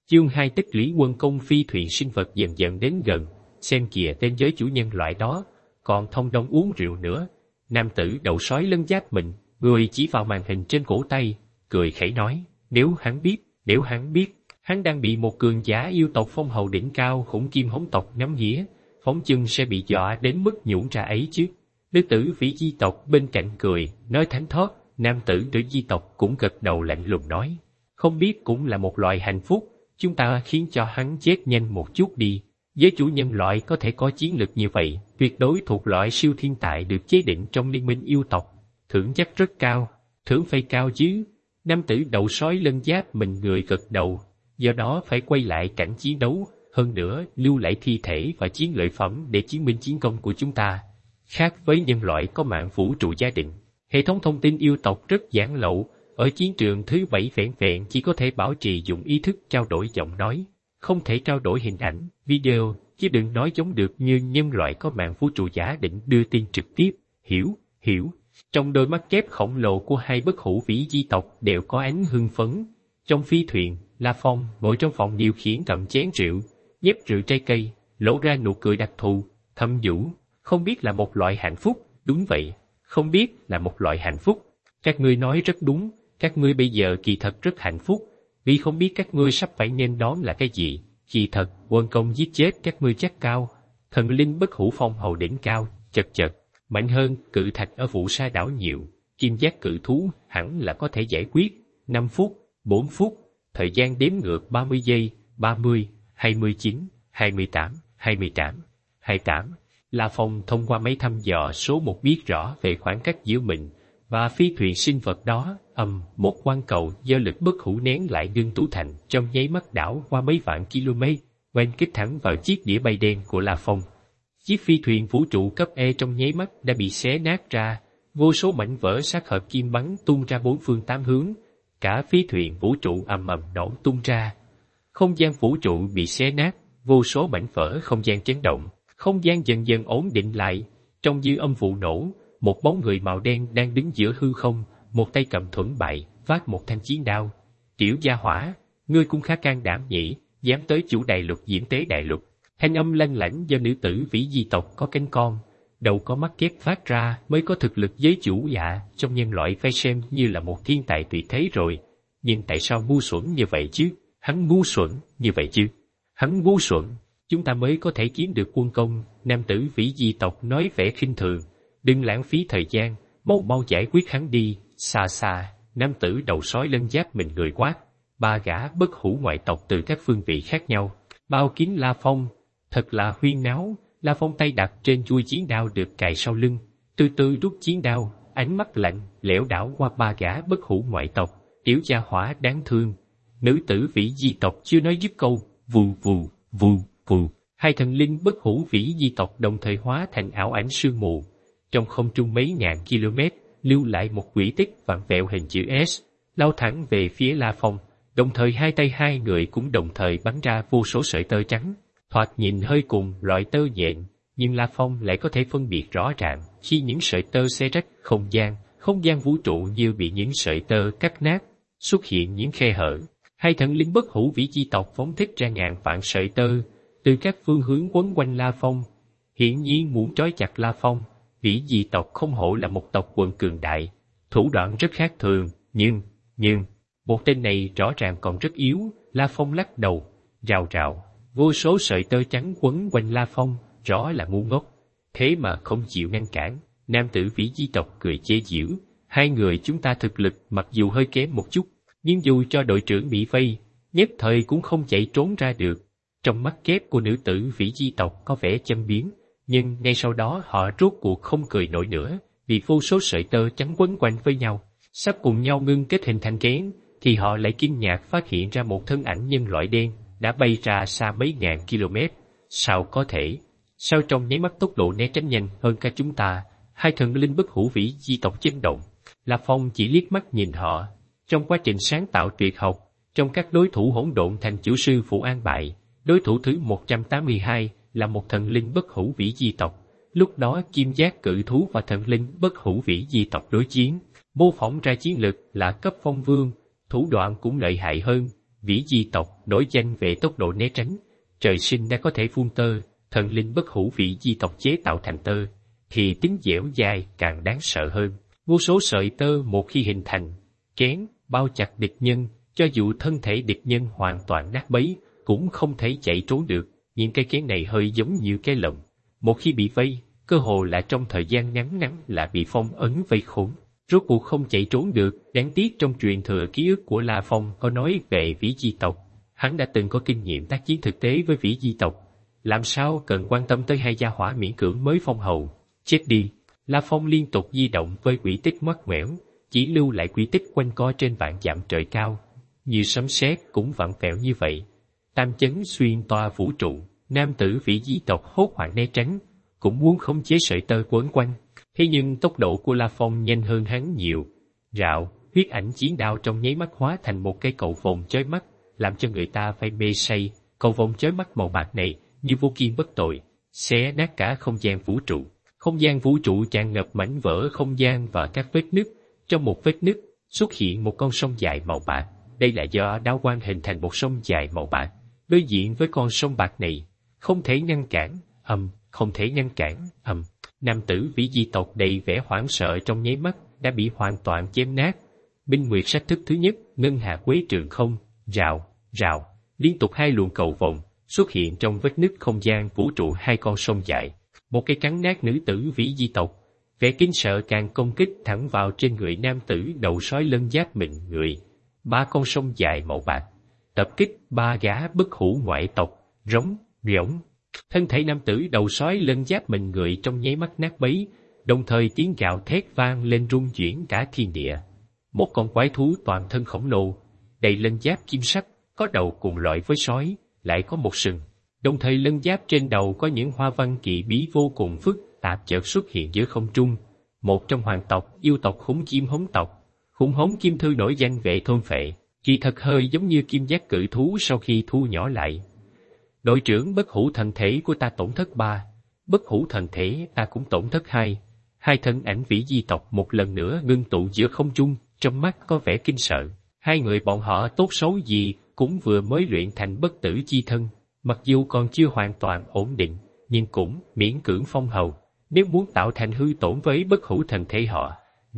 Chương 2 tích lũy quân công phi thuyền sinh vật dần dần đến gần, xem kìa tên giới chủ nhân loại đó, còn thông đông uống rượu nữa. Nam tử đầu sói lân giáp mình, người chỉ vào màn hình trên cổ tay, cười khẩy nói, nếu hắn biết, hắn đang bị một cường giả yêu tộc phong hầu đỉnh cao khủng kim hống tộc ngắm nghía, phóng chừng sẽ bị dọa đến mức nhũn ra ấy chứ. Nữ tử vĩ di tộc bên cạnh cười, nói thánh thót. Nam tử nữ di tộc cũng gật đầu lạnh lùng nói, không biết cũng là một loại hạnh phúc, chúng ta khiến cho hắn chết nhanh một chút đi. Giới chủ nhân loại có thể có chiến lực như vậy, tuyệt đối thuộc loại siêu thiên tài được chế định trong liên minh yêu tộc, thưởng chắc rất cao, thưởng phải cao chứ. Nam tử đầu sói lân giáp mình người gật đầu, do đó phải quay lại cảnh chiến đấu, hơn nữa lưu lại thi thể và chiến lợi phẩm để chứng minh chiến công của chúng ta. Khác với nhân loại có mạng vũ trụ gia đình, hệ thống thông tin yêu tộc rất giản lậu, ở chiến trường thứ 7 vẹn vẹn chỉ có thể bảo trì dùng ý thức trao đổi giọng nói, không thể trao đổi hình ảnh, video, chứ đừng nói giống được như nhân loại có mạng vũ trụ giả định đưa tin trực tiếp. Hiểu. Trong đôi mắt kép khổng lồ của hai bất hủ vĩ di tộc đều có ánh hưng phấn. Trong phi thuyền, La Phong ngồi trong phòng điều khiển cầm chén rượu, nhấp rượu trái cây, lộ ra nụ cười đặc thù, thâm vũ, không biết là một loại hạnh phúc. Đúng vậy, không biết là một loại hạnh phúc. Các ngươi nói rất đúng, các ngươi bây giờ kỳ thật rất hạnh phúc, vì không biết các ngươi sắp phải nên đón là cái gì. Kỳ thật, quân công giết chết các ngươi chắc cao, thần linh bất hủ phong hầu đỉnh cao, chật, mạnh hơn cự thạch ở vụ sa đảo nhiều, kim giác cự thú hẳn là có thể giải quyết. 5 phút, 4 phút, thời gian đếm ngược 30 giây, 30, 29, 28, 28. La Phong thông qua máy thăm dò số một biết rõ về khoảng cách giữa mình và phi thuyền sinh vật đó. Một quang cầu do lực bất hủ nén lại ngưng tụ thành, trong nháy mắt đảo qua mấy vạn km, oanh kích thẳng vào chiếc đĩa bay đen của La Phong. Chiếc phi thuyền vũ trụ cấp E trong nháy mắt đã bị xé nát ra, vô số mảnh vỡ sát hợp kim bắn tung ra bốn phương tám hướng, cả phi thuyền vũ trụ ầm ầm nổ tung ra. Không gian vũ trụ bị xé nát, vô số mảnh vỡ không gian chấn động, không gian dần dần ổn định lại. Trong dư âm vụ nổ, một bóng người màu đen đang đứng giữa hư không, một tay cầm thuẫn bại, vác một thanh chiến đao. Tiểu gia hỏa, ngươi cũng khá can đảm nhỉ, dám tới chủ đại lục diễm tế đại lục. Thanh âm lanh lảnh do nữ tử vĩ di tộc có cánh con, đầu có mắt kép phát ra mới có thực lực giới chủ dạ, trong nhân loại phải xem như là một thiên tài tuyệt thế rồi. Nhưng tại sao ngu xuẩn như vậy chứ? Hắn ngu xuẩn như vậy chứ? Hắn ngu xuẩn, chúng ta mới có thể kiếm được quân công. Nam tử vĩ di tộc nói vẻ khinh thường, đừng lãng phí thời gian, mau giải quyết hắn đi. Xa, nam tử đầu sói lân giáp mình người quát. 3 gã bất hủ ngoại tộc từ các phương vị khác nhau bao kín La Phong, thật là huyên náo. La Phong tay đặt trên chuôi chiến đao được cài sau lưng, từ từ rút chiến đao, ánh mắt lạnh lẽo đảo qua 3 gã bất hủ ngoại tộc. Tiểu gia hỏa đáng thương. Nữ tử vĩ di tộc chưa nói dứt câu, vù, hai thần linh bất hủ vĩ di tộc đồng thời hóa thành ảo ảnh sương mù, trong không trung mấy ngàn km, lưu lại một quỹ tích vặn vẹo hình chữ S, lao thẳng về phía La Phong. Đồng thời hai tay hai người cũng đồng thời bắn ra vô số sợi tơ trắng, thoạt nhìn hơi cùng loại tơ nhện, nhưng La Phong lại có thể phân biệt rõ ràng khi những sợi tơ xé rách không gian vũ trụ như bị những sợi tơ cắt nát, xuất hiện những khe hở. Hai thần linh bất hủ vĩ di tộc phóng thích ra ngàn vạn sợi tơ từ các phương hướng quấn quanh La Phong, hiển nhiên muốn trói chặt La Phong. Vĩ di tộc không hổ là một tộc quần cường đại, thủ đoạn rất khác thường, nhưng một tên này rõ ràng còn rất yếu. La Phong lắc đầu, rào, vô số sợi tơ trắng quấn quanh La Phong, rõ là ngu ngốc, thế mà không chịu ngăn cản. Nam tử vĩ di tộc cười chế giễu, hai người chúng ta thực lực mặc dù hơi kém một chút, nhưng dù cho đội trưởng bị vây, nhất thời cũng không chạy trốn ra được. Trong mắt kép của nữ tử vĩ di tộc có vẻ châm biếm, nhưng ngay sau đó họ rốt cuộc không cười nổi nữa, vì vô số sợi tơ trắng quấn quanh với nhau, sắp cùng nhau ngưng kết hình thành kén, thì họ lại kinh ngạc phát hiện ra một thân ảnh nhân loại đen đã bay ra xa mấy ngàn km. Sao có thể? Sao trong nháy mắt tốc độ né tránh nhanh hơn cả chúng ta? Hai thần linh bất hủ vĩ di tộc chấn động. La Phong chỉ liếc mắt nhìn họ. Trong quá trình sáng tạo tuyệt học, trong các đối thủ hỗn độn thành chủ sư phụ an bại, đối thủ thứ 182 là một thần linh bất hủ vĩ di tộc. Lúc đó kim giác cự thú và thần linh bất hủ vĩ di tộc đối chiến, mô phỏng ra chiến lực là cấp phong vương, thủ đoạn cũng lợi hại hơn, Vĩ di tộc nổi danh về tốc độ né tránh, trời sinh đã có thể phun tơ, thần linh bất hủ vĩ di tộc chế tạo thành tơ, thì tính dẻo dai càng đáng sợ hơn. Vô số sợi tơ một khi hình thành, kén, bao chặt địch nhân, cho dù thân thể địch nhân hoàn toàn nát bấy, cũng không thể chạy trốn được. Những cái kén này hơi giống như cái lồng. Một khi bị vây, cơ hồ là trong thời gian ngắn là bị phong ấn vây khốn. Rốt cuộc không chạy trốn được. Đáng tiếc trong truyền thừa ký ức của La Phong có nói về vĩ di tộc. Hắn đã từng có kinh nghiệm tác chiến thực tế với vĩ di tộc. Làm sao cần quan tâm tới hai gia hỏa miễn cưỡng mới phong hầu. Chết đi. La Phong liên tục di động với quỹ tích ngoắt ngoẻo, chỉ lưu lại quỹ tích quanh co trên vạn dặm trời cao. Như sấm sét cũng vặn vẹo như vậy. Tam chấn xuyên toa vũ trụ, nam tử vĩ di tộc hốt hoảng né tránh, cũng muốn khống chế sợi tơ quấn quanh. Thế nhưng tốc độ của La Phong nhanh hơn hắn nhiều. Rạo, huyết ảnh chiến đao trong nháy mắt hóa thành một cái cầu vồng chói mắt, làm cho người ta phải mê say. Cầu vồng chói mắt màu bạc này như vô kiên bất tội, xé nát cả không gian vũ trụ. Không gian vũ trụ tràn ngập mảnh vỡ không gian và các vết nứt. Trong một vết nứt xuất hiện một con sông dài màu bạc. Đây là do đao quang hình thành một sông dài màu bạc. Đối diện với con sông bạc này, không thể ngăn cản, không thể ngăn cản, Nam tử vĩ di tộc đầy vẻ hoảng sợ trong nháy mắt đã bị hoàn toàn chém nát. Binh Nguyệt sách thức thứ nhất, ngân hà quế trường không, rào, rào, liên tục hai luồng cầu vồng xuất hiện trong vết nứt không gian vũ trụ hai con sông dài. Một cái cắn nát nữ tử vĩ di tộc, vẻ kinh sợ càng công kích thẳng vào trên người nam tử đầu sói lân giáp mịn người. Ba con sông dài màu bạc tập kích ba gã bất hủ ngoại tộc, rống, rỗng. Thân thể nam tử đầu sói lân giáp mịn người trong nháy mắt nát bấy, đồng thời tiếng gào thét vang lên rung chuyển cả thiên địa. Một con quái thú toàn thân khổng lồ, đầy lân giáp kim sắc, có đầu cùng loại với sói, lại có một sừng. Đồng thời lân giáp trên đầu có những hoa văn kỳ bí vô cùng phức tạp chợt xuất hiện giữa không trung. Một trong hoàng tộc, yêu tộc khủng chim hống tộc, khủng hống kim thư nổi danh về thôn phệ, kỳ thật hơi giống như kim giác cự thú sau khi thu nhỏ lại. Đội trưởng bất hủ thần thể của ta tổn thất 3, bất hủ thần thể ta cũng tổn thất 2. Hai thân ảnh vĩ di tộc một lần nữa ngưng tụ giữa không trung, trong mắt có vẻ kinh sợ. Hai người bọn họ tốt xấu gì cũng vừa mới luyện thành bất tử chi thân, mặc dù còn chưa hoàn toàn ổn định, nhưng cũng miễn cưỡng phong hầu. Nếu muốn tạo thành hư tổn với bất hủ thần thể họ,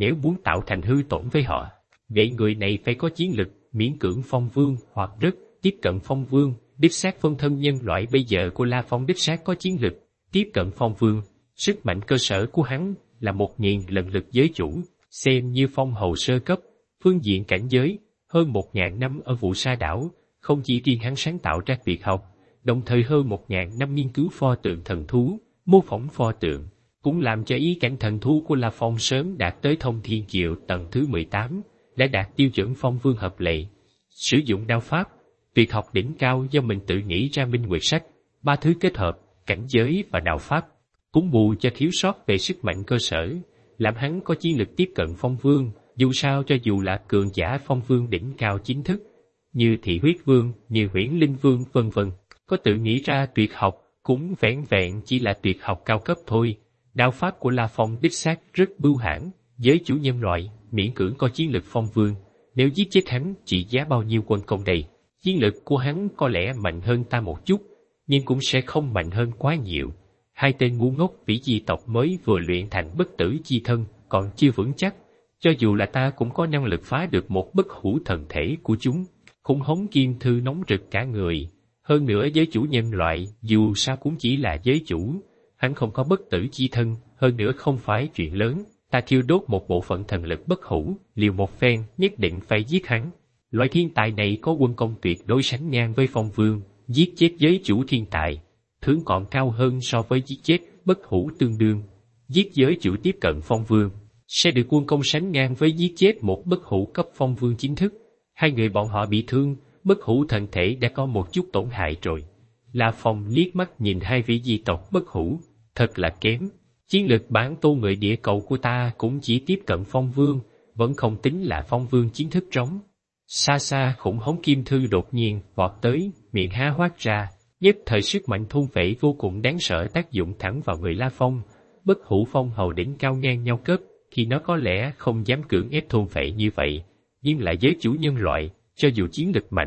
vậy người này phải có chiến lực miễn cưỡng phong vương hoặc rất tiếp cận phong vương. Đích xác phân thân nhân loại bây giờ của La Phong đích xác có chiến lực tiếp cận phong vương. Sức mạnh cơ sở của hắn là 1000 lần lực giới chủ, xem như phong hầu sơ cấp. Phương diện cảnh giới, hơn 1000 năm ở Vụ Sa Đảo, không chỉ riêng hắn sáng tạo ra việc học, đồng thời hơn 1000 năm nghiên cứu pho tượng thần thú, mô phỏng pho tượng, cũng làm cho ý cảnh thần thú của La Phong sớm đạt tới thông thiên diệu tầng thứ 18, đã đạt tiêu chuẩn phong vương hợp lệ. Sử dụng đao pháp, việc học đỉnh cao do mình tự nghĩ ra minh nguyệt sách, 3 thứ kết hợp, cảnh giới và đạo pháp, cũng bù cho thiếu sót về sức mạnh cơ sở, làm hắn có chiến lực tiếp cận phong vương. Dù sao cho dù là cường giả phong vương đỉnh cao chính thức, như thị huyết vương, như huyễn linh vương vân vân, có tự nghĩ ra tuyệt học, cũng vẻn vẹn chỉ là tuyệt học cao cấp thôi. Đạo pháp của La Phong đích xác rất bưu hãn, giới chủ nhân loại, miễn cưỡng có chiến lực phong vương. Nếu giết chết hắn, trị giá bao nhiêu quân công đây? Chiến lực của hắn có lẽ mạnh hơn ta một chút, nhưng cũng sẽ không mạnh hơn quá nhiều. Hai tên ngu ngốc vĩ di tộc mới vừa luyện thành bất tử chi thân, còn chưa vững chắc. Cho dù là ta cũng có năng lực phá được một bất hủ thần thể của chúng. Khủng hống kim thư nóng rực cả người. Hơn nữa giới chủ nhân loại, dù sao cũng chỉ là giới chủ. Hắn không có bất tử chi thân, hơn nữa không phải chuyện lớn. Ta thiêu đốt một bộ phận thần lực bất hủ, liều một phen, nhất định phải giết hắn. Loại thiên tài này có quân công tuyệt đối sánh ngang với phong vương, giết chết giới chủ thiên tài, thưởng còn cao hơn so với giết chết bất hủ tương đương. Giết giới chủ tiếp cận phong vương, sẽ được quân công sánh ngang với giết chết một bất hủ cấp phong vương chính thức. Hai người bọn họ bị thương, bất hủ thần thể đã có một chút tổn hại rồi. La Phong liếc mắt nhìn hai vị di tộc bất hủ, thật là kém. Chiến lực bản tôn người địa cầu của ta cũng chỉ tiếp cận phong vương, vẫn không tính là phong vương chính thức trống. Xa xa khủng hống kim thư đột nhiên vọt tới, miệng há hoác ra, nhất thời sức mạnh thôn phệ vô cùng đáng sợ tác dụng thẳng vào người La Phong. Bất hủ phong hầu đỉnh cao ngang nhau cấp, khi nó có lẽ không dám cưỡng ép thôn phệ như vậy, nhưng lại giới chủ nhân loại, cho dù chiến lực mạnh,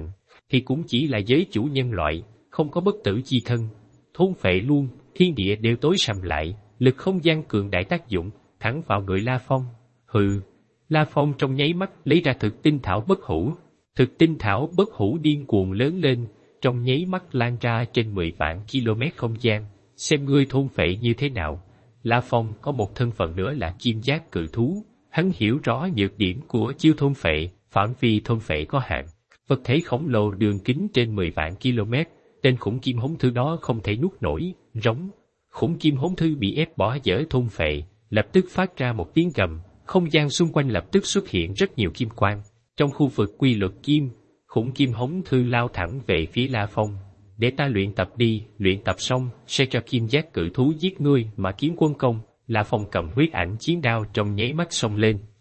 thì cũng chỉ là giới chủ nhân loại, không có bất tử chi thân. Thôn phệ luôn, thiên địa đều tối sầm lại, lực không gian cường đại tác dụng, thẳng vào người La Phong. Hừ, La Phong trong nháy mắt lấy ra thực tinh thảo bất hủ. Thực tinh thảo bất hủ điên cuồng lớn lên, trong nháy mắt lan ra trên 10 vạn km không gian. Xem ngươi thôn phệ như thế nào. La Phong có một thân phận nữa là kim giác cự thú. Hắn hiểu rõ nhược điểm của chiêu thôn phệ, phạm vi thôn phệ có hạn. Vật thể khổng lồ đường kính trên 10 vạn km, tên khủng kim hống thư đó không thể nuốt nổi, rống. Khủng kim hống thư bị ép bỏ dở thôn phệ, lập tức phát ra một tiếng gầm, không gian xung quanh lập tức xuất hiện rất nhiều kim quang. Trong khu vực quy luật kim, khủng kim hống thư lao thẳng về phía La Phong. Để ta luyện tập đi, luyện tập xong, sẽ cho kim giác cự thú giết ngươi mà kiếm quân công. La Phong cầm huyết ảnh chiến đao trong nháy mắt xông lên.